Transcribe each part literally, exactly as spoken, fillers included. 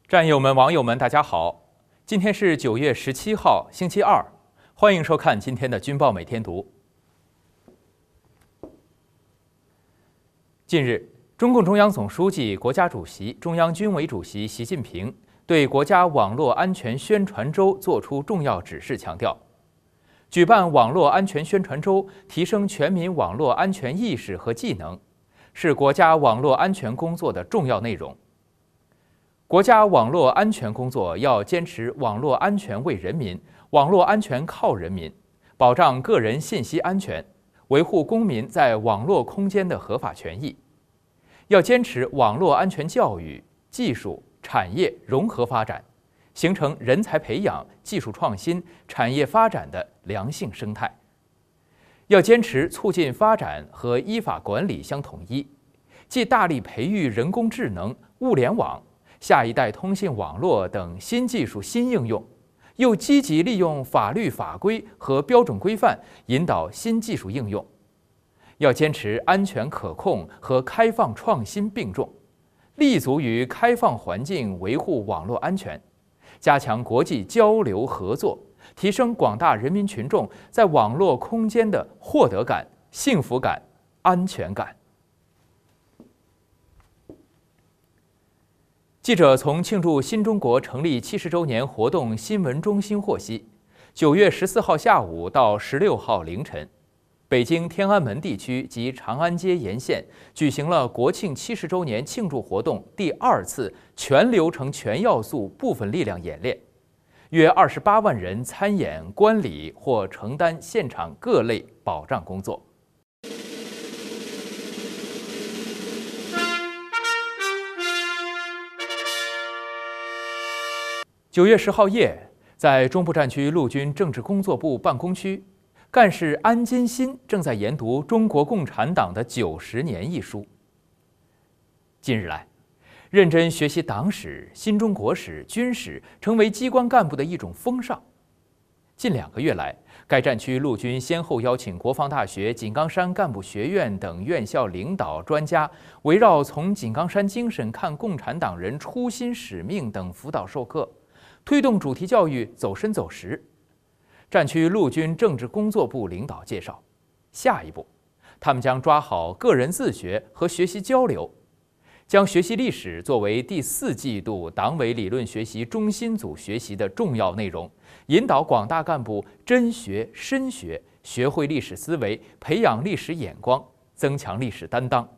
战友们、网友们，大家好！今天是九月十七号，星期二，欢迎收看今天的《军报每天读》。近日，中共中央总书记、国家主席、中央军委主席习近平对国家网络安全宣传周作出重要指示，强调，举办网络安全宣传周，提升全民网络安全意识和技能，是国家网络安全工作的重要内容。国家网络安全工作要坚持网络安全为人民、网络安全靠人民，保障个人信息安全，维护公民在网络空间的合法权益。要坚持网络安全教育、技术、产业融合发展，形成人才培养、技术创新、产业发展的良性生态。要坚持促进发展和依法管理相统一，既大力培育人工智能、物联网、下一代通信网络等新技术新应用，又积极利用法律法规和标准规范引导新技术应用。要坚持安全可控和开放创新并重，立足于开放环境维护网络安全，加强国际交流合作，提升广大人民群众在网络空间的获得感、幸福感、安全感。记者从庆祝新中国成立七十周年活动新闻中心获悉，九月十四号下午到十六号凌晨，北京天安门地区及长安街沿线举行了国庆七十周年庆祝活动第二次全流程全要素部分力量演练，约二十八万人参演观礼或承担现场各类保障工作。九月十号夜，在中部战区陆军政治工作部办公区，干事安金新正在研读《中国共产党的九十年》一书。近日来，认真学习党史、新中国史、军史成为机关干部的一种风尚。近两个月来，该战区陆军先后邀请国防大学、井冈山干部学院等院校领导专家，围绕从井冈山精神看共产党人初心使命等辅导授课，推动主题教育走深走实。战区陆军政治工作部领导介绍，下一步，他们将抓好个人自学和学习交流，将学习历史作为第四季度党委理论学习中心组学习的重要内容，引导广大干部真学深学，学会历史思维，培养历史眼光，增强历史担当。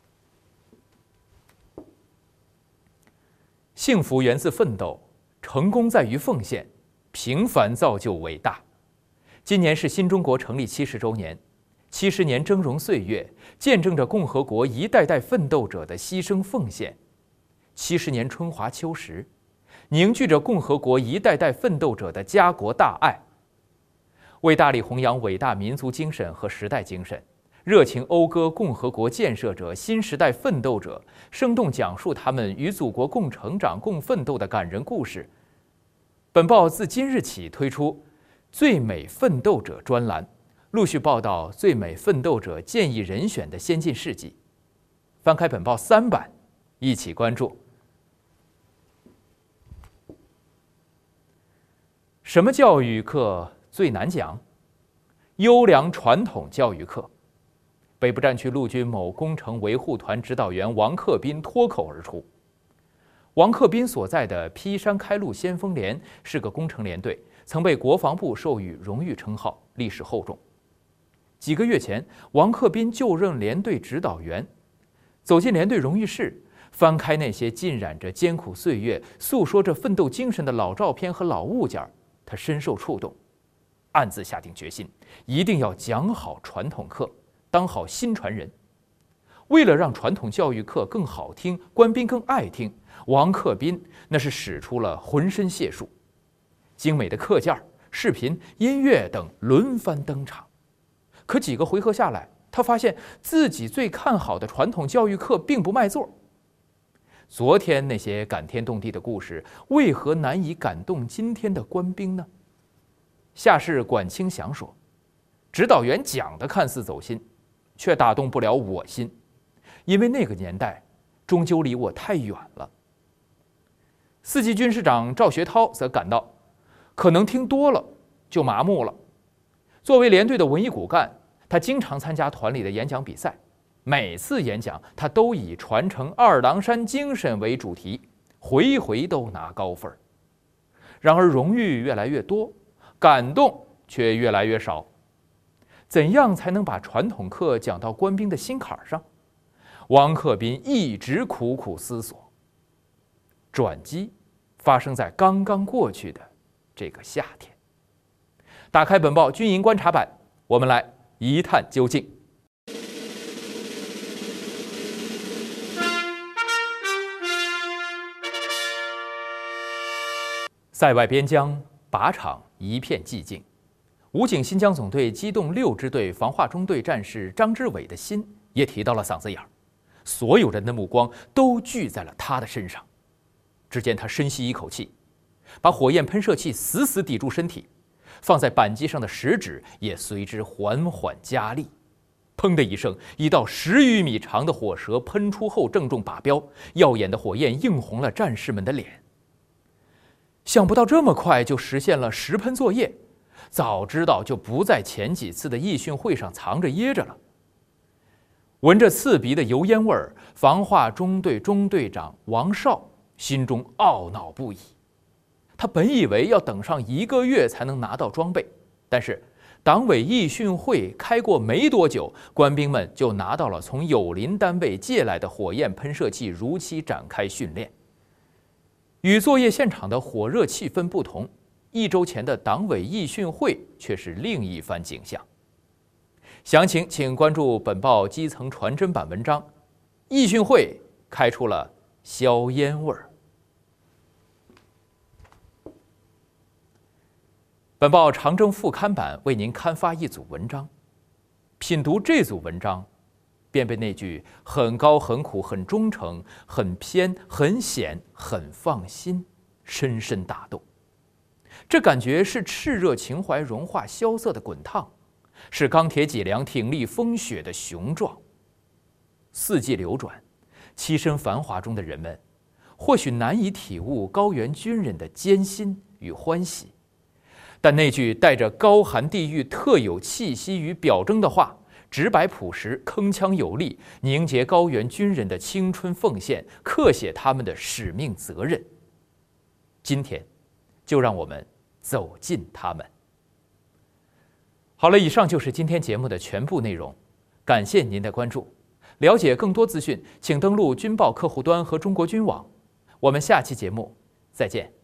幸福源自奋斗，成功在于奉献，平凡造就伟大。今年是新中国成立七十周年，七十年峥嵘岁月，见证着共和国一代代奋斗者的牺牲奉献；七十年春华秋实，凝聚着共和国一代代奋斗者的家国大爱。为大力弘扬伟大民族精神和时代精神，热情讴歌共和国建设者、新时代奋斗者，生动讲述他们与祖国共成长、共奋斗的感人故事。本报自今日起推出最美奋斗者专栏，陆续报道最美奋斗者建议人选的先进事迹。翻开本报三版，一起关注。什么教育课最难讲？优良传统教育课。北部战区陆军某工程维护团指导员王克斌脱口而出。王克斌所在的劈山开路先锋连是个工程连队，曾被国防部授予荣誉称号，历史厚重。几个月前，王克斌就任连队指导员，走进连队荣誉室，翻开那些浸染着艰苦岁月、诉说着奋斗精神的老照片和老物件，他深受触动，暗自下定决心，一定要讲好传统课，当好新传人。为了让传统教育课更好听，官兵更爱听，王克斌那是使出了浑身解数，精美的课件、视频、音乐等轮番登场。可几个回合下来，他发现自己最看好的传统教育课并不卖座。昨天那些感天动地的故事，为何难以感动今天的官兵呢？下士管清祥说，指导员讲的看似走心，却打动不了我心，因为那个年代终究离我太远了。 四级军师长赵学涛则感到，可能听多了就麻木了。作为连队的文艺骨干，他经常参加团里的演讲比赛，每次演讲他都以传承二郎山精神为主题，回回都拿高分。然而荣誉越来越多，感动却越来越少。怎样才能把传统课讲到官兵的心坎上？王克斌一直苦苦思索。转机发生在刚刚过去的这个夏天。打开本报军营观察版，我们来一探究竟。塞外边疆，靶场一片寂静。武警新疆总队机动六支队防化中队战士张之伟的心也提到了嗓子眼儿，所有人的目光都聚在了他的身上。只见他深吸一口气，把火焰喷射器死死抵住身体，放在扳机上的食指也随之缓缓加力。砰的一声，一道十余米长的火舌喷出后正中靶标，耀眼的火焰映红了战士们的脸。想不到这么快就实现了实喷作业，早知道就不在前几次的义训会上藏着掖着了。闻着刺鼻的油烟味儿，防化中队中队长王少心中懊恼不已。他本以为要等上一个月才能拿到装备，但是党委义训会开过没多久，官兵们就拿到了从友邻单位借来的火焰喷射器，如期展开训练。与作业现场的火热气氛不同，一周前的党委义训会却是另一番景象。详情请关注本报基层传真版文章。义训会开出了硝烟味儿。本报长征副刊版为您刊发一组文章，品读这组文章，便被那句很高很苦很忠诚很偏很险很放心深深打动。这感觉是炽热情怀融化萧瑟的滚烫，是钢铁脊梁挺立风雪的雄壮。四季流转，栖身繁华中的人们或许难以体悟高原军人的艰辛与欢喜，但那句带着高寒地域特有气息与表征的话，直白朴实，铿锵有力，凝结高原军人的青春奉献，刻写他们的使命责任。今天就让我们走进他们。好了，以上就是今天节目的全部内容，感谢您的关注。了解更多资讯，请登录军报客户端和中国军网。我们下期节目再见。